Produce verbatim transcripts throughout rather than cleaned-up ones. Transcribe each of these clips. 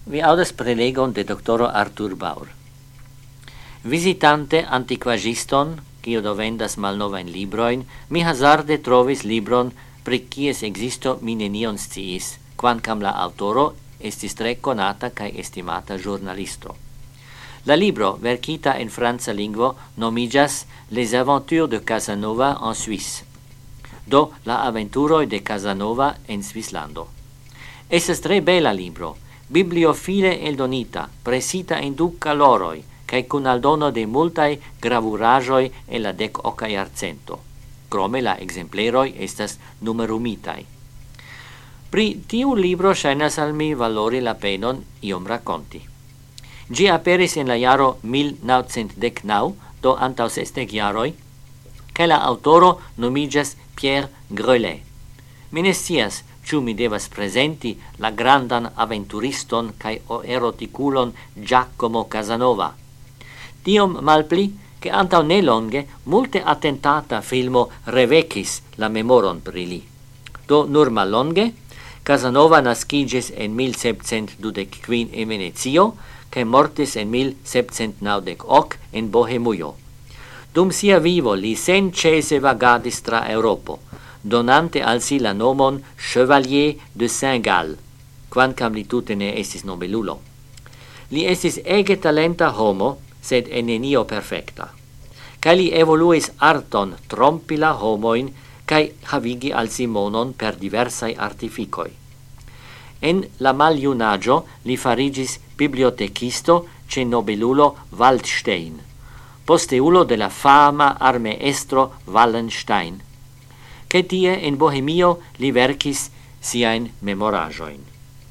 vi audas prelegon de doctoro Arthur Baur. Visitante antiquagiston, quio do vendas malnovain libroin, mi hazarde trovis libron pri quies existo mi nenion sciis, quancam la autoro estis tre conata cae estimata giornalisto. La libro, verkita en franca lingvo, nomigas Les aventures de Casanova en Suisse. Do, la aventuroi de Casanova en Svislando. Esas tre bela libro, bibliofile eldonita, presita in du caloroi, cae cun aldono de multae gravurajoi en la dec oca iarcento. Crome la exempleroi estas numerumitai. Pri tiu libro shainas al mi valori la penon iom raconti. Gi aperis en la jaro mil naŭcent dek naŭ, do antau sesdek jaroi, cae la autoro nomigas Pierre Grelet. Mi ne scias, ciu mi devas presenti la grandan aventuriston cae eroticulon Giacomo Casanova. Tiom malpli, che antau nelonge multe attentata filmo revecis la memoron pri li. Do nur mallonge, Casanova nascigis en mil septcent dudec quin in Venezio, che mortis en mil septcent naŭdek ok en Bohemujo. Dum sia vivo li sencese vagadis tra Europo, donante al si la nomon Chevalier de Saint-Gall, quancam li tute ne estis nobelulo. Li estis ege talenta homo, sed en nenio perfecta. Cae li evoluis arton trompi la homoin, cae havigi al si monon per diversai artificoi. En la maliunaggio li farigis bibliotecisto ce nobelulo Waldstein, posteulo de la fama armeestro Wallenstein, che tie in Bohemio li verkis siain memorajoin.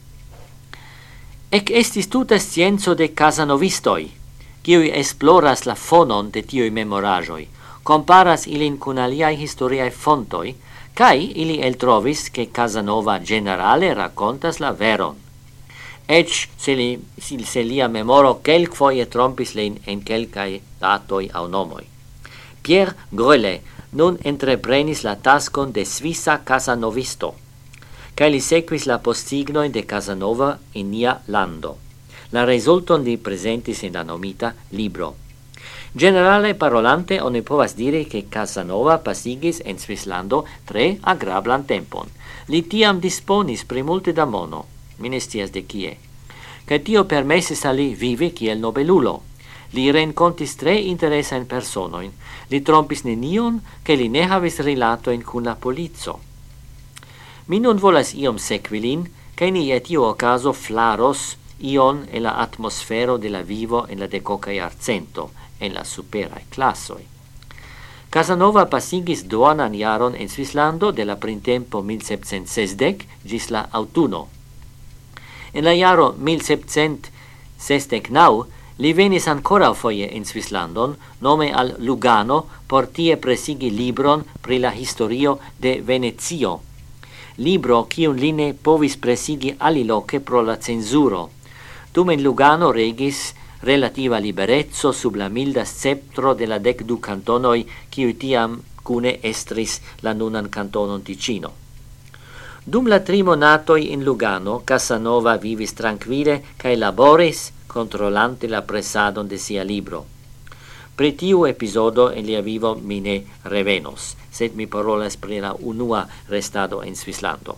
Ec estis tuta scienzo de Casanovistoi, kiui esploras la fonon de tiui memorajoi, comparas ilin cun aliai historiae fontoi, cae ili eltrovis che Casanova generale racontas la veron. Ec se, li, se lia memoro quelc foie trompis lin en quelcae datoi au nomoi. Pierre Grelet nun entreprenis la taskon de Svisa Casanovisto, cae li sequis la postignoin de Casanova in nia lando. La resulton li presentis in la nomita libro. Generale parolante, oni povas dire che Casanova pasigis en Svislando tre agrablan tempon. Li tiam disponis pri multe da mono, mi ne scias de kie, che tio permesis a li vivi kiel nobelulo. Li rencontis tre interesain personoin, li trompis nenion, che li ne havis rilatoin cun la polizo. Mi nun volas iom sequilin, che ni et io ocaso flaros ion e la atmosfero de la vivo en la decoca iarcento, en la superae classoi. Casanova pasigis duonan jaron en Svislando de la printempo mil septcent sesdek gis la autuno. En la jaro mil septcent sesdek naŭ li venis ancora foje in Svislandon, nome al Lugano, por tie presigi libron pri la historio de Venezio. Libro quiun li ne povis presigi aliloque pro la censuro. Dum in Lugano regis relativa liberezzo sub la milda sceptro de la dec du cantonoi quiui tiam cune estris la nunan cantonon Ticino. Dum la tri monatoi in Lugano, Casanova vivis tranquille cae laboris controllante la pressadon de sia libro. Pri tiu episodo in lia vivo mi ne revenos, sed mi parolas pri la unua restado en Svislando.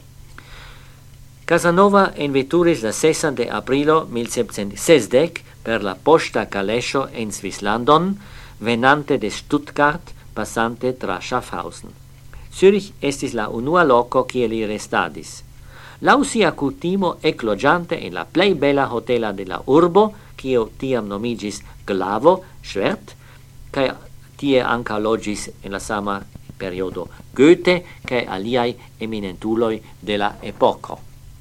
Casanova enveturis la sesan de aprilo mil septcent sesdek per la posta calescio en Svislandon, venante de Stuttgart, passante tra Schaffhausen. Zürich estis la unua loco kie li restadis. Lau sia cutimo eclogiante in la plei bella hotela de la urbo, kio tiam nomigis Glavo, Schwert, cae tie anca logis in la sama periodo Goethe, cae aliai eminentuloi de la epoco.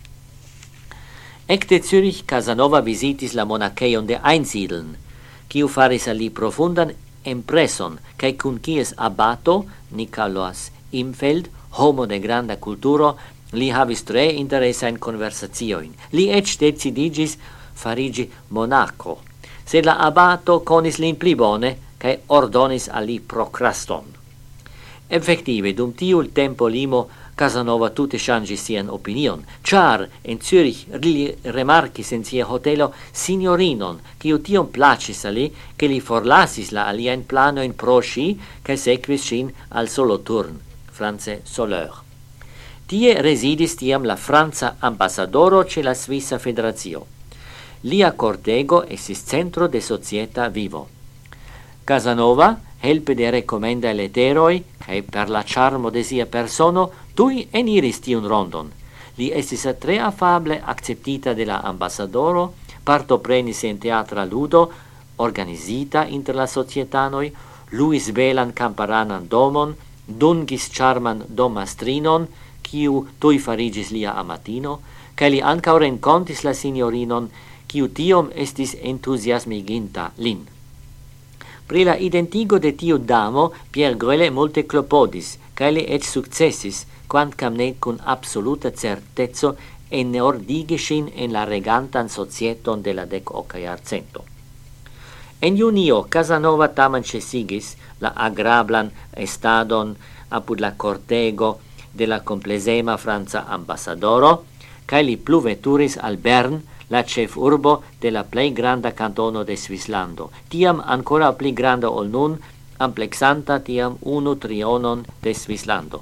Ecte Zürich Casanova visitis la monacheion de Einsiedeln, quiu faris a li profundan impreson, cae cun quies abato, Nikolaus Imfeld, homo de granda culturo, li havis tre interesain conversazioin. Li ec decidigis farigi monaco, sed la abato conis lin pli bone, cae ordonis a li procraston. Effective, dum tiu tempo limo, Casanova tute changis sian opinion, char en Zürich li remarcis en sia hotelo signorinon, quiu tiom placis a li, che li forlasis la alien plano in pro sci, che sequis sin al Solothurn, France Soleur. Tie residis tiam la Franza ambassadoro ce la Svissa Federatio. Lia cortego estis centro de societa vivo. Casanova, helpe de recomenda letteroi, cae per la charmo de sia persono, tui eniris tiun rondon. Li estis tre afable acceptita de la ambassadoro, partoprenis en teatra ludo, organisita inter la societanoi, luis belan camparanan domon, dungis charman domastrinon, quiu tui farigis lia amatino, cae li ancau rencontis la signorinon, quiu tiom estis entusiasmiginta lin. Pri la identigo de tiu damo, Pierre Groelet multe clopodis, cae li et successis, quancam ne cun absoluta certezzo, enordigishin en la regantan societon de la dec oca iarcento. En junio, Casanova tamen cesigis la agrablan estadon apud la cortego de la complesema Franza ambassadoro, cae li plu veturis al Bern, la chef urbo de la plei granda cantono de Svislando, tiam ancora pli granda ol nun, amplexanta tiam unu trionon de Svislando.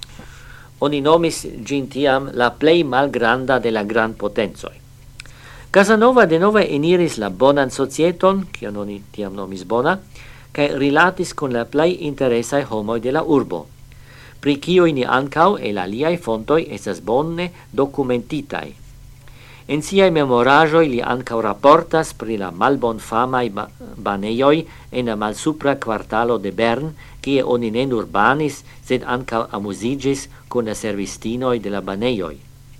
Oni nomis gin tiam la plei malgranda de la gran potenzoi. Casanova de nove eniris la bonan societon, cion oni tiam nomis bona, cae rilatis con la plei interesai homoi de la urbo, pri cioi ni ancau e la liai fontoi esas bonne documentitai. En siai memorajoi li ancau rapportas pri la malbon famai ba baneioi en la malsupra quartalo de Bern, cie oni ne nur banis, sed ancau amusigis con la servistinoi de la baneioi.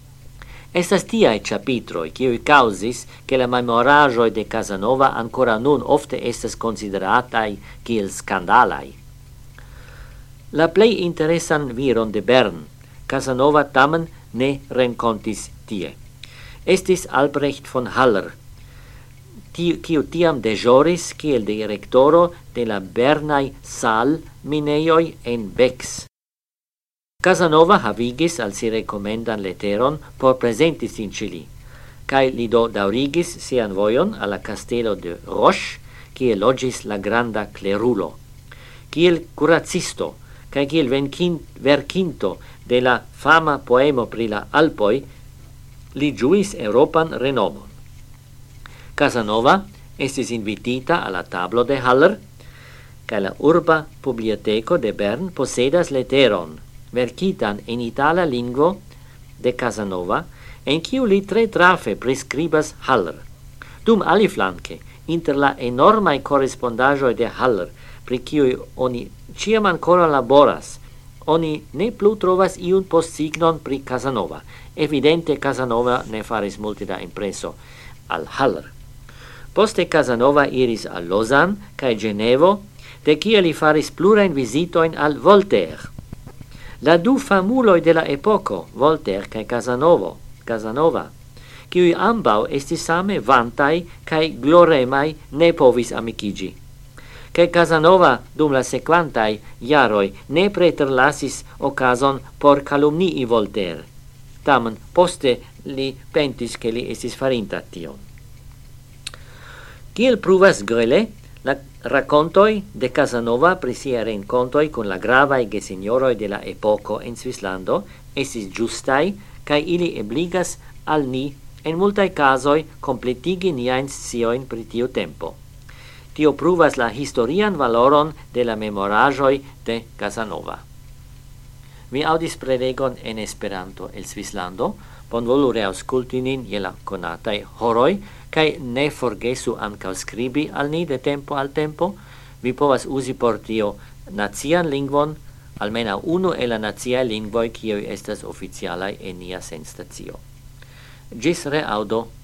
Estas tiai chapitroi, cioi causis che la memorajoi de Casanova ancora nun ofte estas consideratai kiel scandalai. La plei interesan viron de Bern, Casanova tamen ne rencontis tie. Estis Albrecht von Haller, quiu tiam dejoris kiel directoro de la Bernai Sal mineioi en Bex. Casanova havigis al si recomendan letteron por presentis in Chili, cae li do daurigis sian voion alla castelo de Roche, kie logis la granda clerulo. Kiel curacisto, cae kiel verkinto de la fama poemo pri la Alpoi, li giuis Europan renomon. Casanova estis invitita alla tablo de Haller, cae la urba biblioteco de Bern posedas letteron, verkitan in itala lingvo de Casanova, en kiu li tre trafe prescribas Haller. Dum aliflanque, inter la enormai correspondajoi de Haller, pri kiui oni ciam ancora laboras, oni ne plu trovas iun postsignon pri Casanova. Evidente Casanova ne faris multe da impreso al Haller. Poste Casanova iris al Lausanne cae Genevo, de kie li faris plurain visitoin al Voltaire. La du famuloi de la epoco, Voltaire cae Casanovo, Casanova, kiui ambau estis same vantai cae gloremai, ne povis amicigi. Che Casanova dum la sequantai jaroi ne preterlasis ocason por calumnii Voltaire. Tamen poste li pentis che li estis farinta tion. Kiel pruvas Groelet, la raccontoi de Casanova pri sia rencontoi con la gravae gesignoroi de la epoco en Svislando estis giustai, cae ili ebligas al ni en multae casoi completigi niain scioin pri tiu tempo. Tio pruvas la historian valoron de la memorajoi de Casanova. Mi audis prelegon en Esperanto el Svislando, bonvolu reausculti nin je la conatai horoi, cae ne forgesu ancau scribi al ni de tempo al tempo. Vi povas usi por tio nazian lingvon, almena unu e la naziae lingvoi kioi estas oficialai en nia senstacio. Gis reaudo.